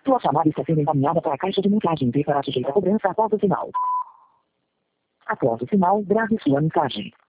Sua chamada está sendo encaminhada para a caixa de mensagem e será sujeita a cobrança após o sinal. Após o sinal, grave sua mensagem.